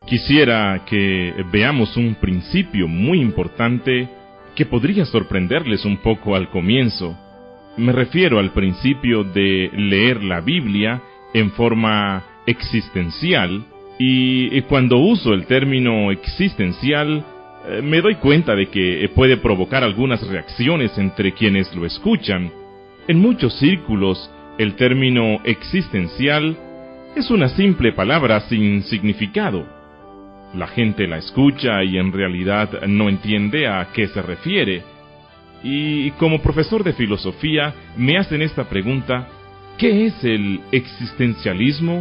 Quisiera que veamos un principio muy importante que podría sorprenderles un poco al comienzo. Me refiero al principio de leer la Biblia en forma existencial, y cuando uso el término existencial, me doy cuenta de que puede provocar algunas reacciones entre quienes lo escuchan. En muchos círculos, el término existencial es una simple palabra sin significado. La gente la escucha y en realidad no entiende a qué se refiere. Y como profesor de filosofía me hacen esta pregunta: ¿qué es el existencialismo?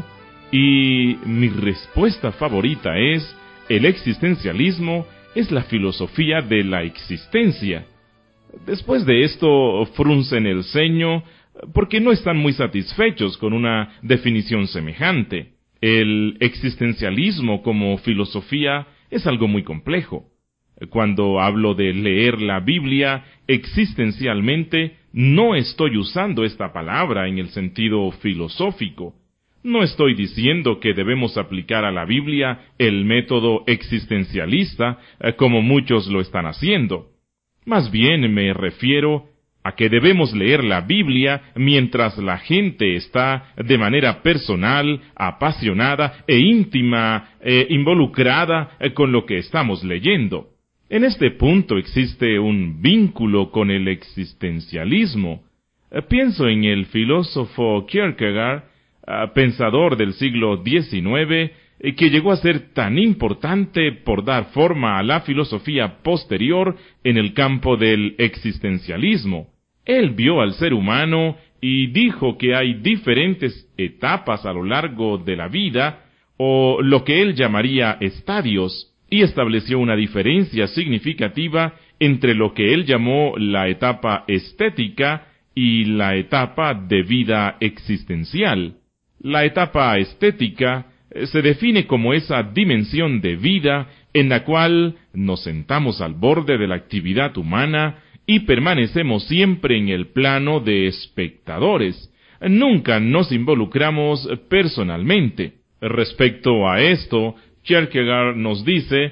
Y mi respuesta favorita es: el existencialismo es la filosofía de la existencia. Después de esto fruncen el ceño porque no están muy satisfechos con una definición semejante. El existencialismo como filosofía es algo muy complejo. Cuando hablo de leer la Biblia existencialmente, no estoy usando esta palabra en el sentido filosófico. No estoy diciendo que debemos aplicar a la Biblia el método existencialista, como muchos lo están haciendo. Más bien me refiero a que debemos leer la Biblia mientras la gente está de manera personal, apasionada e íntima, involucrada con lo que estamos leyendo. En este punto existe un vínculo con el existencialismo. Pienso en el filósofo Kierkegaard, pensador del siglo XIX, que llegó a ser tan importante por dar forma a la filosofía posterior en el campo del existencialismo. Él vio al ser humano y dijo que hay diferentes etapas a lo largo de la vida, o lo que él llamaría estadios, y estableció una diferencia significativa entre lo que él llamó la etapa estética y la etapa de vida existencial. La etapa estética se define como esa dimensión de vida en la cual nos sentamos al borde de la actividad humana y permanecemos siempre en el plano de espectadores. Nunca nos involucramos personalmente. Respecto a esto, Kierkegaard nos dice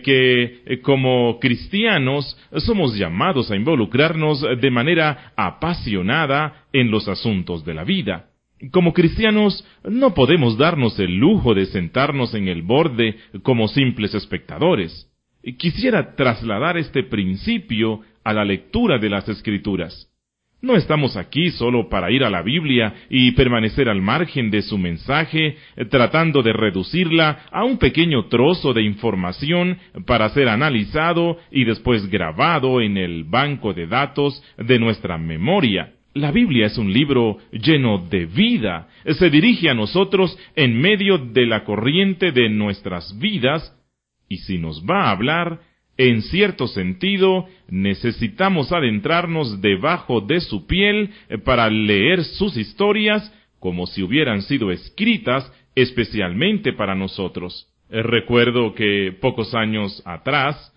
que como cristianos somos llamados a involucrarnos de manera apasionada en los asuntos de la vida. Como cristianos no podemos darnos el lujo de sentarnos en el borde como simples espectadores. Quisiera trasladar este principio a la lectura de las Escrituras. No estamos aquí solo para ir a la Biblia y permanecer al margen de su mensaje, tratando de reducirla a un pequeño trozo de información para ser analizado y después grabado en el banco de datos de nuestra memoria. La Biblia es un libro lleno de vida. Se dirige a nosotros en medio de la corriente de nuestras vidas, y si nos va a hablar, en cierto sentido, necesitamos adentrarnos debajo de su piel para leer sus historias como si hubieran sido escritas especialmente para nosotros. Recuerdo que pocos años atrás,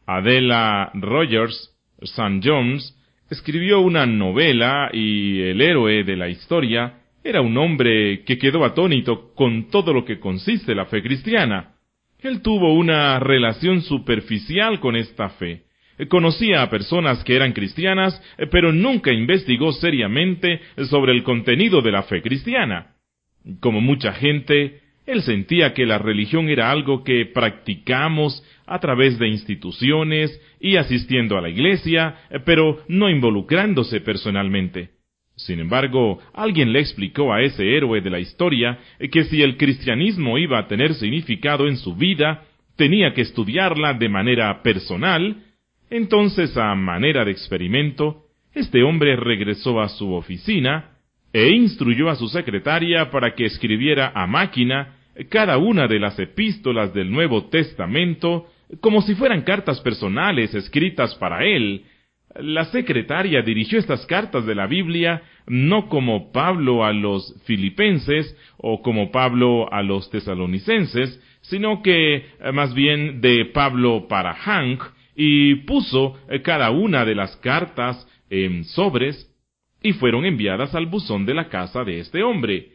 Adela Rogers St. Jones escribió una novela y el héroe de la historia era un hombre que quedó atónito con todo lo que consiste la fe cristiana. Él tuvo una relación superficial con esta fe. Conocía a personas que eran cristianas, pero nunca investigó seriamente sobre el contenido de la fe cristiana. Como mucha gente, él sentía que la religión era algo que practicamos a través de instituciones y asistiendo a la iglesia, pero no involucrándose personalmente. Sin embargo, alguien le explicó a ese héroe de la historia que si el cristianismo iba a tener significado en su vida, tenía que estudiarla de manera personal. Entonces, a manera de experimento, este hombre regresó a su oficina e instruyó a su secretaria para que escribiera a máquina cada una de las epístolas del Nuevo Testamento como si fueran cartas personales escritas para él. La secretaria dirigió estas cartas de la Biblia no como Pablo a los filipenses o como Pablo a los tesalonicenses, sino que más bien de Pablo para Hank, y puso cada una de las cartas en sobres y fueron enviadas al buzón de la casa de este hombre.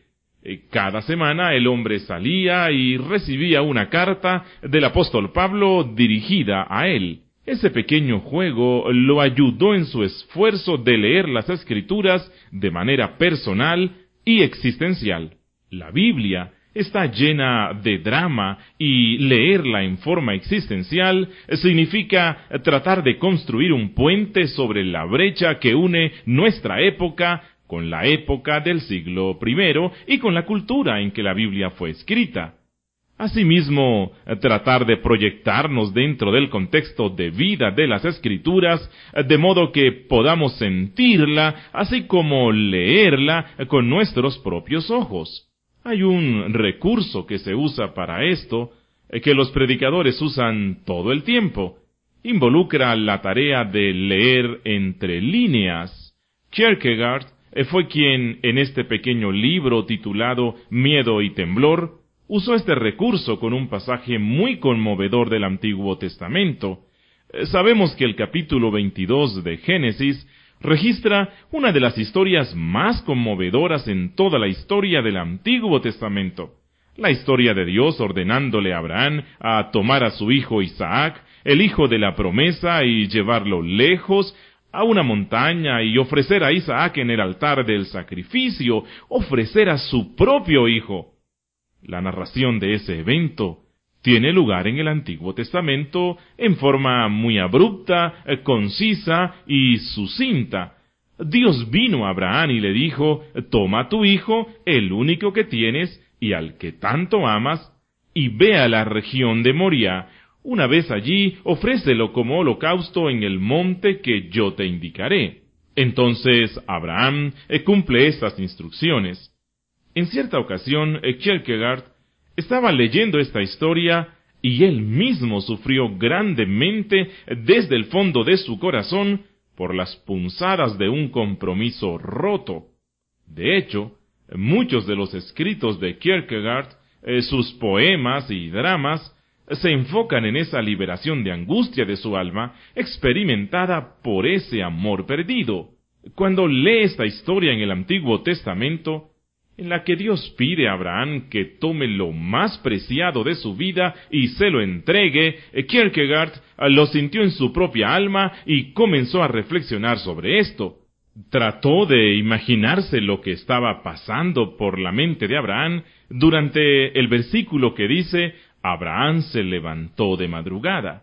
Cada semana el hombre salía y recibía una carta del apóstol Pablo dirigida a él. Ese pequeño juego lo ayudó en su esfuerzo de leer las Escrituras de manera personal y existencial. La Biblia está llena de drama y leerla en forma existencial significa tratar de construir un puente sobre la brecha que une nuestra época con la época del siglo I y con la cultura en que la Biblia fue escrita. Asimismo, tratar de proyectarnos dentro del contexto de vida de las Escrituras, de modo que podamos sentirla, así como leerla con nuestros propios ojos. Hay un recurso que se usa para esto, que los predicadores usan todo el tiempo. Involucra la tarea de leer entre líneas. Kierkegaard fue quien, en este pequeño libro titulado Miedo y Temblor, usó este recurso con un pasaje muy conmovedor del Antiguo Testamento. Sabemos que el capítulo 22 de Génesis registra una de las historias más conmovedoras en toda la historia del Antiguo Testamento. La historia de Dios ordenándole a Abraham a tomar a su hijo Isaac, el hijo de la promesa, y llevarlo lejos a una montaña y ofrecer a Isaac en el altar del sacrificio, ofrecer a su propio hijo. La narración de ese evento tiene lugar en el Antiguo Testamento en forma muy abrupta, concisa y sucinta. Dios vino a Abraham y le dijo: toma a tu hijo, el único que tienes y al que tanto amas, y ve a la región de Moriah. Una vez allí, ofrécelo como holocausto en el monte que yo te indicaré. Entonces Abraham cumple estas instrucciones. En cierta ocasión, Kierkegaard estaba leyendo esta historia y él mismo sufrió grandemente desde el fondo de su corazón por las punzadas de un compromiso roto. De hecho, muchos de los escritos de Kierkegaard, sus poemas y dramas, se enfocan en esa liberación de angustia de su alma experimentada por ese amor perdido. Cuando lee esta historia en el Antiguo Testamento, en la que Dios pide a Abraham que tome lo más preciado de su vida y se lo entregue, Kierkegaard lo sintió en su propia alma y comenzó a reflexionar sobre esto. Trató de imaginarse lo que estaba pasando por la mente de Abraham durante el versículo que dice: Abraham se levantó de madrugada.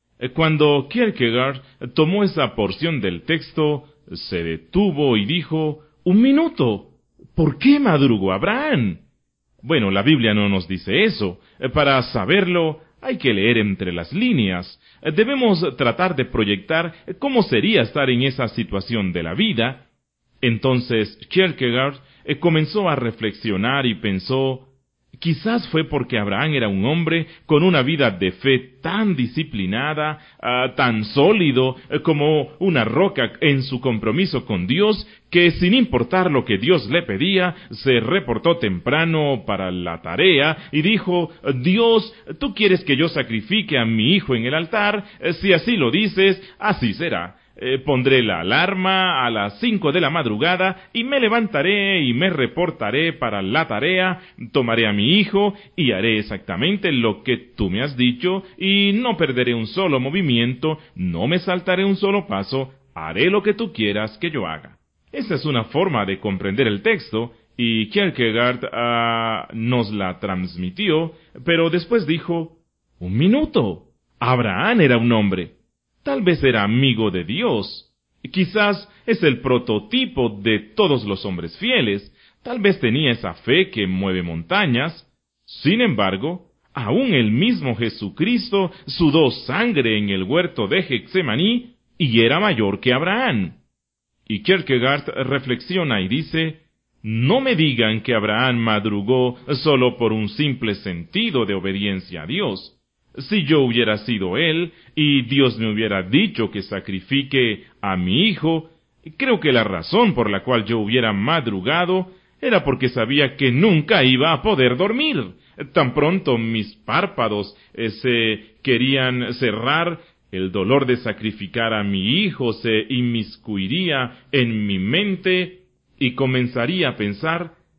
Cuando Kierkegaard tomó esa porción del texto, se detuvo y dijo: «Un minuto. ¿Por qué madrugó Abraham?». Bueno, la Biblia no nos dice eso. Para saberlo, hay que leer entre las líneas. Debemos tratar de proyectar cómo sería estar en esa situación de la vida. Entonces Kierkegaard comenzó a reflexionar y pensó: quizás fue porque Abraham era un hombre con una vida de fe tan disciplinada, tan sólido como una roca en su compromiso con Dios, que sin importar lo que Dios le pedía, se reportó temprano para la tarea y dijo: Dios, tú quieres que yo sacrifique a mi hijo en el altar, si así lo dices, así será. Pondré la alarma a las 5 de la madrugada y me levantaré y me reportaré para la tarea, tomaré a mi hijo y haré exactamente lo que tú me has dicho y no perderé un solo movimiento, no me saltaré un solo paso, haré lo que tú quieras que yo haga. Esa es una forma de comprender el texto y Kierkegaard nos la transmitió, pero después dijo: un minuto, Abraham era un hombre. Tal vez era amigo de Dios. Quizás es el prototipo de todos los hombres fieles. Tal vez tenía esa fe que mueve montañas. Sin embargo, aún el mismo Jesucristo sudó sangre en el huerto de Getsemaní y era mayor que Abraham. Y Kierkegaard reflexiona y dice: no me digan que Abraham madrugó solo por un simple sentido de obediencia a Dios. Si yo hubiera sido él, y Dios me hubiera dicho que sacrifique a mi hijo, creo que la razón por la cual yo hubiera madrugado era porque sabía que nunca iba a poder dormir. Tan pronto mis párpados se querían cerrar, el dolor de sacrificar a mi hijo se inmiscuiría en mi mente y comenzaría a pensar: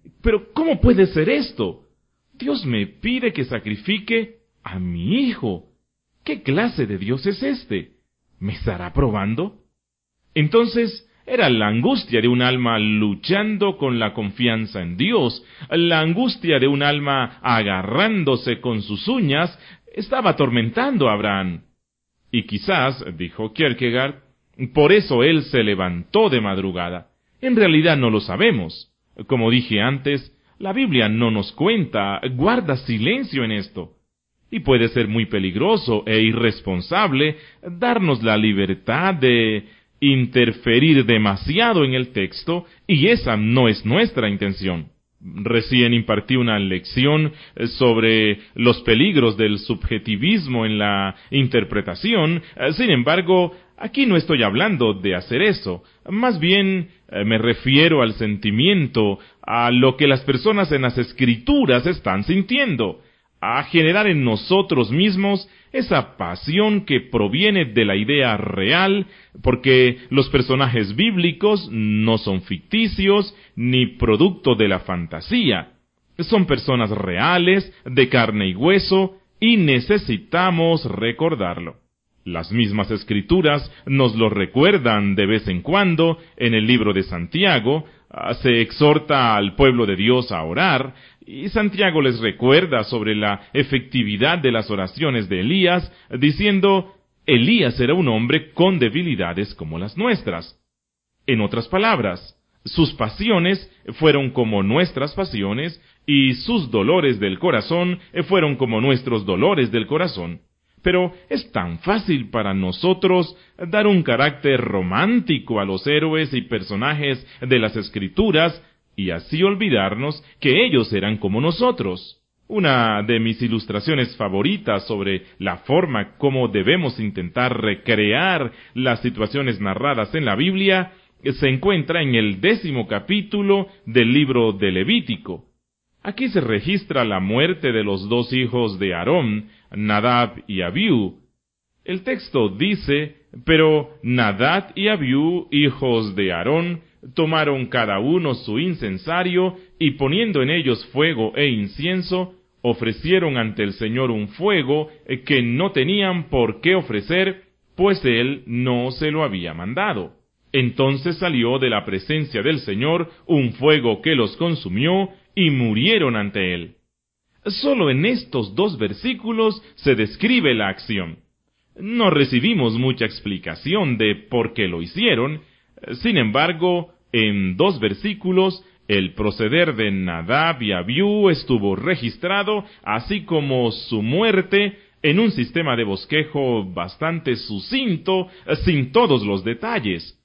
Pero ¿cómo puede ser esto? Dios me pide que sacrifique a mi hijo. ¿Qué clase de Dios es este? ¿Me estará probando? Entonces, era la angustia de un alma luchando con la confianza en Dios, la angustia de un alma agarrándose con sus uñas, estaba atormentando a Abraham. Y quizás, dijo Kierkegaard, por eso él se levantó de madrugada. En realidad no lo sabemos. Como dije antes, la Biblia no nos cuenta, guarda silencio en esto. Y puede ser muy peligroso e irresponsable darnos la libertad de interferir demasiado en el texto, y esa no es nuestra intención. Recién impartí una lección sobre los peligros del subjetivismo en la interpretación. Sin embargo, aquí no estoy hablando de hacer eso. Más bien, me refiero al sentimiento, a lo que las personas en las Escrituras están sintiendo, a generar en nosotros mismos esa pasión que proviene de la idea real, porque los personajes bíblicos no son ficticios ni producto de la fantasía. Son personas reales, de carne y hueso, y necesitamos recordarlo. Las mismas Escrituras nos lo recuerdan de vez en cuando. En el libro de Santiago se exhorta al pueblo de Dios a orar, y Santiago les recuerda sobre la efectividad de las oraciones de Elías, diciendo: Elías era un hombre con debilidades como las nuestras. En otras palabras, sus pasiones fueron como nuestras pasiones, y sus dolores del corazón fueron como nuestros dolores del corazón. Pero es tan fácil para nosotros dar un carácter romántico a los héroes y personajes de las Escrituras, y así olvidarnos que ellos eran como nosotros. Una de mis ilustraciones favoritas sobre la forma como debemos intentar recrear las situaciones narradas en la Biblia se encuentra en el 10º capítulo del libro de Levítico. Aquí se registra la muerte de los 2 hijos de Aarón, Nadab y Abiú. El texto dice: pero Nadab y Abiú, hijos de Aarón, tomaron cada uno su incensario, y poniendo en ellos fuego e incienso, ofrecieron ante el Señor un fuego que no tenían por qué ofrecer, pues Él no se lo había mandado. Entonces salió de la presencia del Señor un fuego que los consumió, y murieron ante Él. Solo en estos 2 versículos se describe la acción. No recibimos mucha explicación de por qué lo hicieron. Sin embargo, en 2 versículos, el proceder de Nadab y Abiú estuvo registrado, así como su muerte, en un sistema de bosquejo bastante sucinto, sin todos los detalles.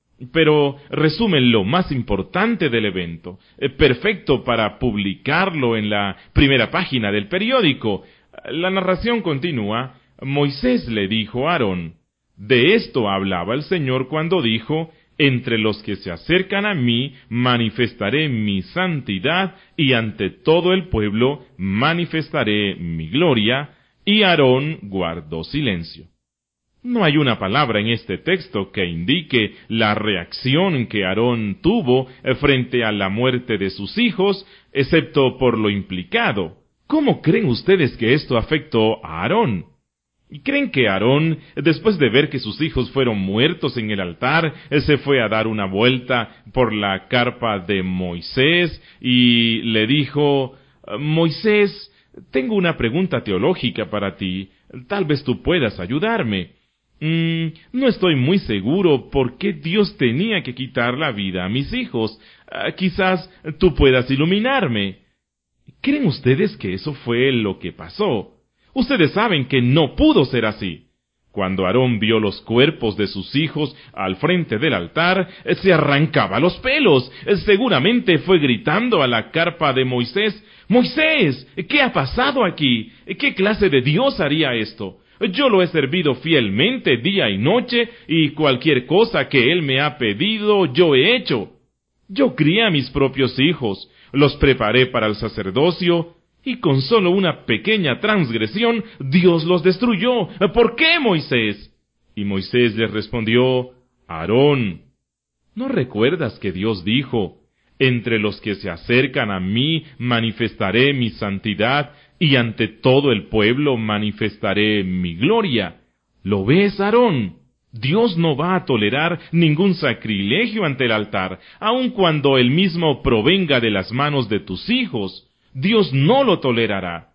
Pero resumen lo más importante del evento, perfecto para publicarlo en la primera página del periódico. La narración continúa: Moisés le dijo a Aarón: de esto hablaba el Señor cuando dijo: entre los que se acercan a mí manifestaré mi santidad, y ante todo el pueblo manifestaré mi gloria. Y Aarón guardó silencio. No hay una palabra en este texto que indique la reacción que Aarón tuvo frente a la muerte de sus hijos, excepto por lo implicado. ¿Cómo creen ustedes que esto afectó a Aarón? ¿Creen que Aarón, después de ver que sus hijos fueron muertos en el altar, se fue a dar una vuelta por la carpa de Moisés y le dijo: Moisés, tengo una pregunta teológica para ti, tal vez tú puedas ayudarme? No estoy muy seguro por qué Dios tenía que quitar la vida a mis hijos. Quizás tú puedas iluminarme. ¿Creen ustedes que eso fue lo que pasó? Ustedes saben que no pudo ser así. Cuando Aarón vio los cuerpos de sus hijos al frente del altar, se arrancaba los pelos. Seguramente fue gritando a la carpa de Moisés: Moisés, ¿qué ha pasado aquí? ¿Qué clase de Dios haría esto? Yo lo he servido fielmente día y noche, y cualquier cosa que él me ha pedido, yo he hecho. Yo crié a mis propios hijos, los preparé para el sacerdocio, y con solo una pequeña transgresión, Dios los destruyó. ¿Por qué, Moisés? Y Moisés les respondió: Aarón, ¿no recuerdas que Dios dijo: Entre los que se acercan a mí manifestaré mi santidad, y ante todo el pueblo manifestaré mi gloria. ¿Lo ves, Aarón? Dios no va a tolerar ningún sacrilegio ante el altar, aun cuando el mismo provenga de las manos de tus hijos. Dios no lo tolerará.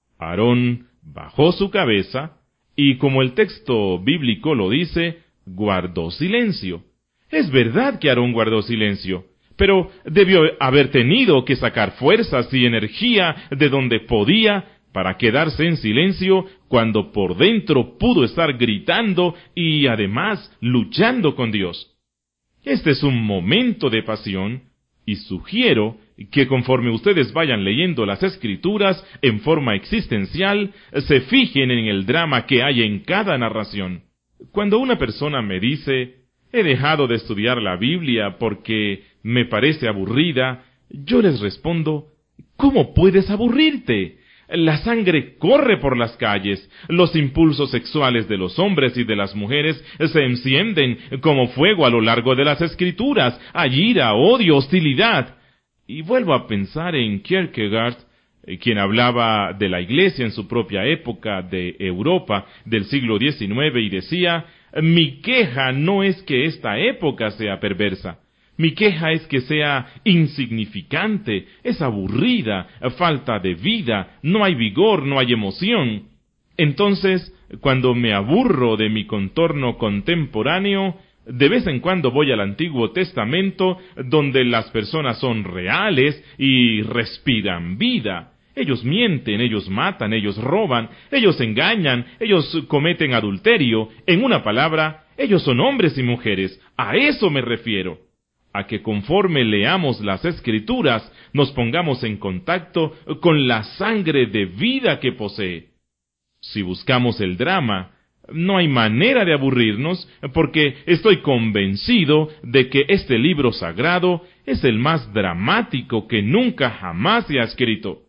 Aarón bajó su cabeza, y como el texto bíblico lo dice, guardó silencio. Es verdad que Aarón guardó silencio, pero debió haber tenido que sacar fuerzas y energía de donde podía para quedarse en silencio cuando por dentro pudo estar gritando y además luchando con Dios. Este es un momento de pasión, y sugiero que conforme ustedes vayan leyendo las Escrituras en forma existencial, se fijen en el drama que hay en cada narración. Cuando una persona me dice, he dejado de estudiar la Biblia porque me parece aburrida, yo les respondo, ¿cómo puedes aburrirte? La sangre corre por las calles, los impulsos sexuales de los hombres y de las mujeres se encienden como fuego a lo largo de las Escrituras, hay ira, odio, hostilidad. Y vuelvo a pensar en Kierkegaard, quien hablaba de la Iglesia en su propia época de Europa del siglo XIX y decía, mi queja no es que esta época sea perversa. Mi queja es que sea insignificante, es aburrida, falta de vida, no hay vigor, no hay emoción. Entonces, cuando me aburro de mi contorno contemporáneo, de vez en cuando voy al Antiguo Testamento, donde las personas son reales y respiran vida. Ellos mienten, ellos matan, ellos roban, ellos engañan, ellos cometen adulterio. En una palabra, ellos son hombres y mujeres. A eso me refiero. A que conforme leamos las Escrituras, nos pongamos en contacto con la sangre de vida que posee. Si buscamos el drama, no hay manera de aburrirnos, porque estoy convencido de que este libro sagrado es el más dramático que nunca jamás se ha escrito.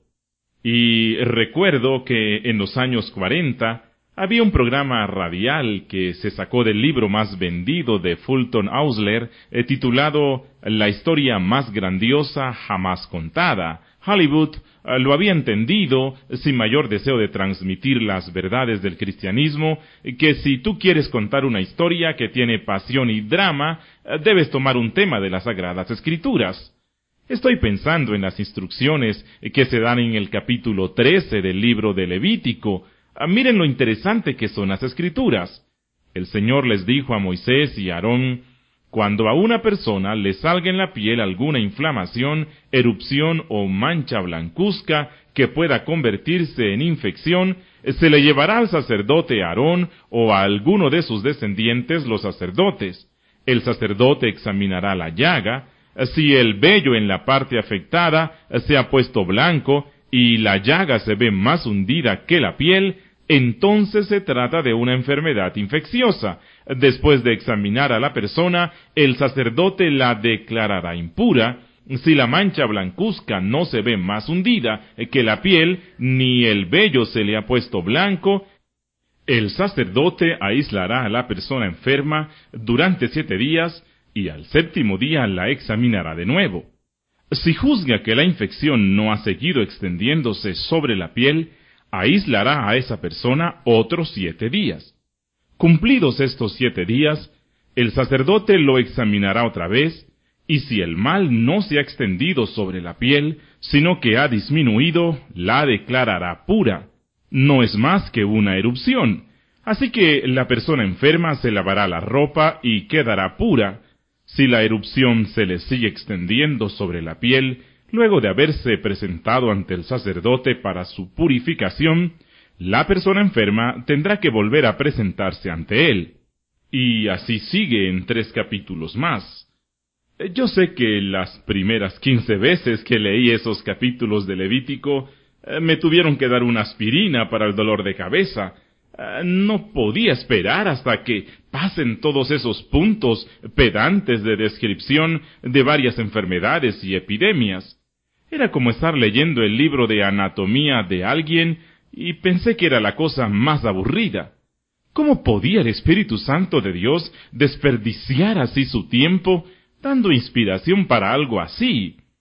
Y recuerdo que en los años 40 había un programa radial que se sacó del libro más vendido de Fulton Ausler, titulado La historia más grandiosa jamás contada. Hollywood lo había entendido, sin mayor deseo de transmitir las verdades del cristianismo, que si tú quieres contar una historia que tiene pasión y drama, debes tomar un tema de las Sagradas Escrituras. Estoy pensando en las instrucciones que se dan en el capítulo 13 del libro de Levítico. Miren lo interesante que son las Escrituras. El Señor les dijo a Moisés y a Aarón, cuando a una persona le salga en la piel alguna inflamación, erupción o mancha blancuzca que pueda convertirse en infección, se le llevará al sacerdote Aarón o a alguno de sus descendientes los sacerdotes. El sacerdote examinará la llaga. Si el vello en la parte afectada se ha puesto blanco y la llaga se ve más hundida que la piel, entonces se trata de una enfermedad infecciosa. Después de examinar a la persona, el sacerdote la declarará impura. Si la mancha blancuzca no se ve más hundida que la piel, ni el vello se le ha puesto blanco, el sacerdote aislará a la persona enferma durante 7 días, y al 7º día la examinará de nuevo. Si juzga que la infección no ha seguido extendiéndose sobre la piel, aislará a esa persona otros 7 días. Cumplidos estos 7 días, el sacerdote lo examinará otra vez, y si el mal no se ha extendido sobre la piel, sino que ha disminuido, la declarará pura. No es más que una erupción, así que la persona enferma se lavará la ropa y quedará pura. Si la erupción se le sigue extendiendo sobre la piel, luego de haberse presentado ante el sacerdote para su purificación, la persona enferma tendrá que volver a presentarse ante él. Y así sigue en 3 capítulos más. Yo sé que las primeras 15 veces que leí esos capítulos de Levítico, me tuvieron que dar una aspirina para el dolor de cabeza. No podía esperar hasta que pasen todos esos puntos pedantes de descripción de varias enfermedades y epidemias. Era como estar leyendo el libro de anatomía de alguien y pensé que era la cosa más aburrida. ¿Cómo podía el Espíritu Santo de Dios desperdiciar así su tiempo, dando inspiración para algo así?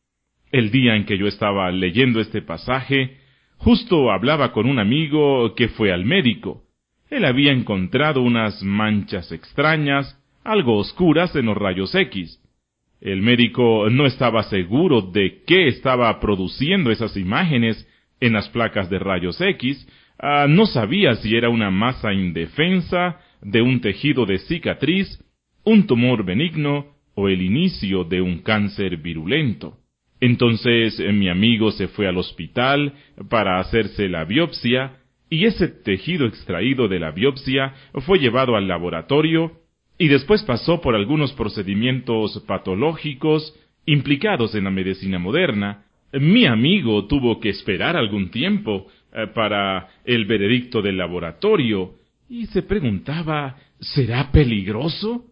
El día en que yo estaba leyendo este pasaje, justo hablaba con un amigo que fue al médico. Él había encontrado unas manchas extrañas, algo oscuras en los rayos X. El médico no estaba seguro de qué estaba produciendo esas imágenes en las placas de rayos X. No sabía si era una masa indefensa de un tejido de cicatriz, un tumor benigno o el inicio de un cáncer virulento. Entonces mi amigo se fue al hospital para hacerse la biopsia, y ese tejido extraído de la biopsia fue llevado al laboratorio y después pasó por algunos procedimientos patológicos implicados en la medicina moderna. Mi amigo tuvo que esperar algún tiempo para el veredicto del laboratorio y se preguntaba, ¿será peligroso?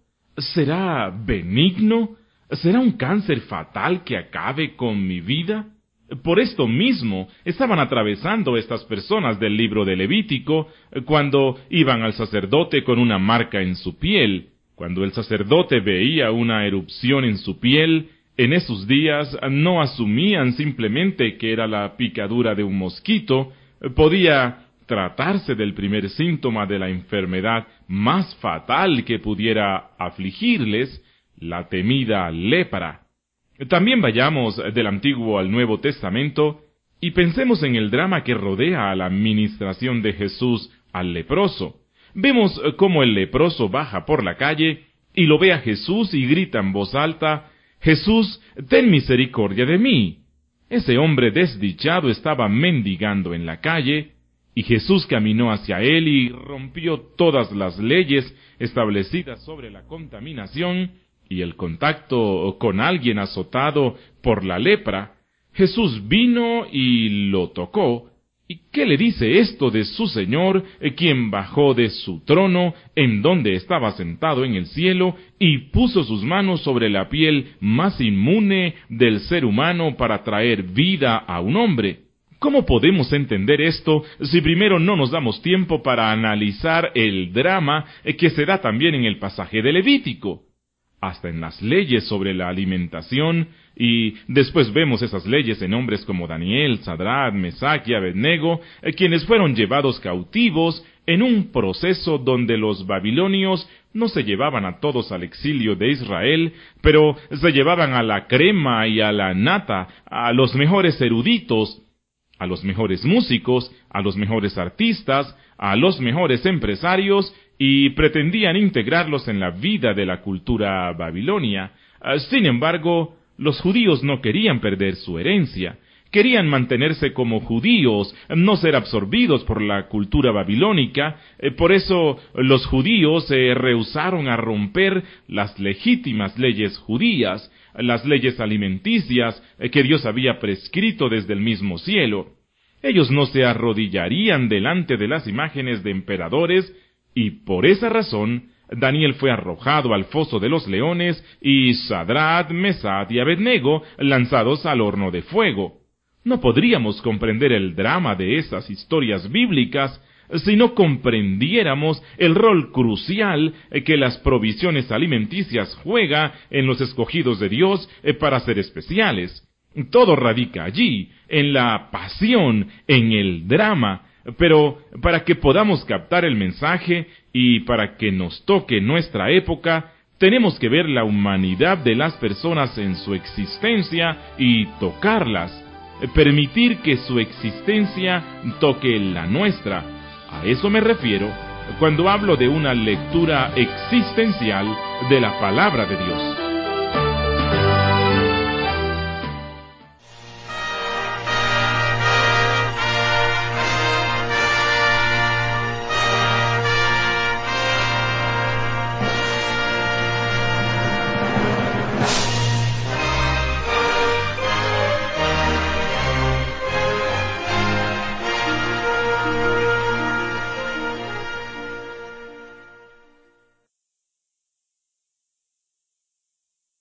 ¿Será benigno? ¿Será un cáncer fatal que acabe con mi vida? Por esto mismo estaban atravesando estas personas del libro de Levítico cuando iban al sacerdote con una marca en su piel. Cuando el sacerdote veía una erupción en su piel, en esos días no asumían simplemente que era la picadura de un mosquito. Podía tratarse del primer síntoma de la enfermedad más fatal que pudiera afligirles, la temida lepra. También vayamos del Antiguo al Nuevo Testamento y pensemos en el drama que rodea a la ministración de Jesús al leproso. Vemos cómo el leproso baja por la calle y lo ve a Jesús y grita en voz alta, «Jesús, ten misericordia de mí». Ese hombre desdichado estaba mendigando en la calle, y Jesús caminó hacia él y rompió todas las leyes establecidas sobre la contaminación y el contacto con alguien azotado por la lepra. Jesús vino y lo tocó. ¿Y qué le dice esto de su Señor, quien bajó de su trono, en donde estaba sentado en el cielo, y puso sus manos sobre la piel más inmune del ser humano para traer vida a un hombre? ¿Cómo podemos entender esto si primero no nos damos tiempo para analizar el drama que se da también en el pasaje de Levítico? Hasta en las leyes sobre la alimentación, y después vemos esas leyes en hombres como Daniel, Sadrach, Mesach y Abednego, quienes fueron llevados cautivos en un proceso donde los babilonios no se llevaban a todos al exilio de Israel, pero se llevaban a la crema y a la nata, a los mejores eruditos, a los mejores músicos, a los mejores artistas, a los mejores empresarios, y pretendían integrarlos en la vida de la cultura babilonia. Sin embargo, los judíos no querían perder su herencia. Querían mantenerse como judíos, no ser absorbidos por la cultura babilónica. Por eso los judíos se rehusaron a romper las legítimas leyes judías, las leyes alimenticias que Dios había prescrito desde el mismo cielo. Ellos no se arrodillarían delante de las imágenes de emperadores, y por esa razón Daniel fue arrojado al foso de los leones y Sadrach, Mesach y Abednego lanzados al horno de fuego. No podríamos comprender el drama de esas historias bíblicas si no comprendiéramos el rol crucial que las provisiones alimenticias juega en los escogidos de Dios para ser especiales. Todo radica allí, en la pasión, en el drama. Pero para que podamos captar el mensaje y para que nos toque nuestra época, tenemos que ver la humanidad de las personas en su existencia y tocarlas, permitir que su existencia toque la nuestra. A eso me refiero cuando hablo de una lectura existencial de la palabra de Dios.